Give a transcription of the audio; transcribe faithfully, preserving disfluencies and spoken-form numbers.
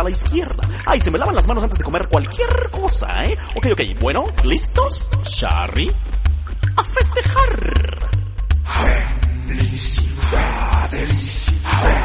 a la izquierda. Ay, se me lavan las manos antes de comer cualquier cosa, ¿eh? Ok, ok, bueno, ¿listos? Sharry, a festejar. Felicidades.